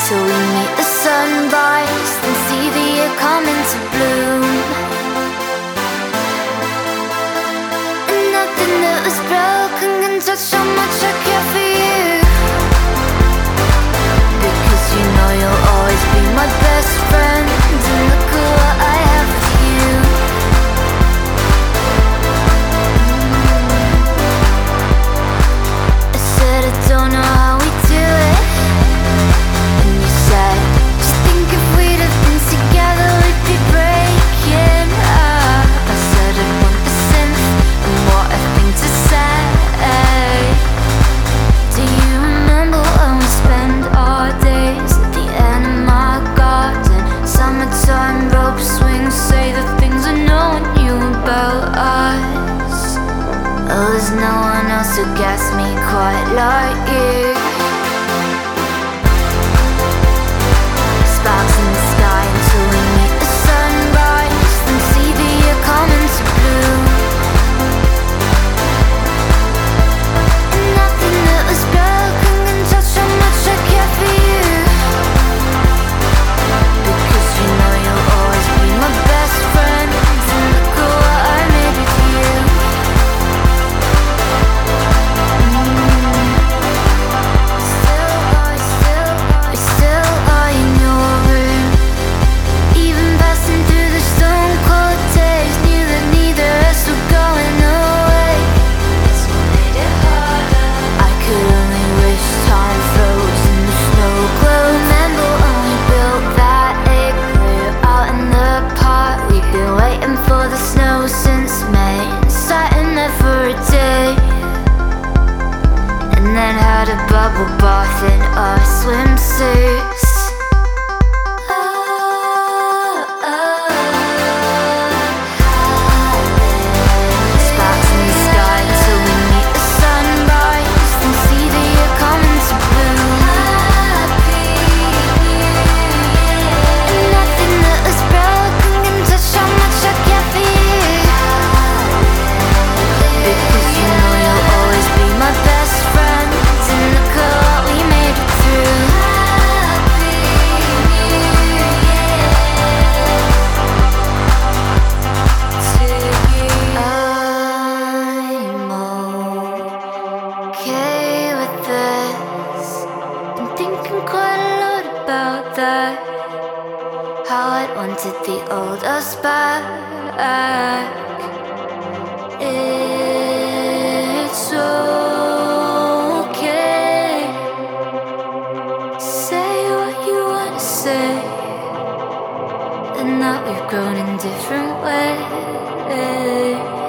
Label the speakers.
Speaker 1: till we meet the sunrise, then see the year come into bloom. And nothing that was broken can touch how much I care for you. Because you know you'll always be my best friend, and look at what I have with you. I said I don't know how we do it, and you said, just think if we'd have been together we'd be breaking up. I said I'd want the synth, and what a thing to say. Do you remember when we spent our days at the end of my garden? Summertime rope swings, say the things I know and you about us. Oh, there's no one else who gets me quite like you. Sparks in the sky until we meet the sunrise, then see the year come into bloom. And nothing that was broken can touch how much I care for you. Because you know you'll always be my best friend, and look at what I made with you. We still are in your room, even passing through the stone cold days. Knew that neither of us were going away, so we made it harder. I could only wish time froze in the snow glow. Remember when we built that igloo out in the park? We've been waiting for the snow since May, sat in there for a day, and then had a bubble bath in our swimsuits. Sparks in the sky till we meet the sunrise, then see the year come into bloom. And nothing that was broken can touch how much I care for you. Because you know you'll always be my best friend, and look at what we made it through. I'm okay with this. Been thinking quite a lot about that. How I'd wanted the old us back. It's okay. Say what you wanna say, and that we've grown in different ways.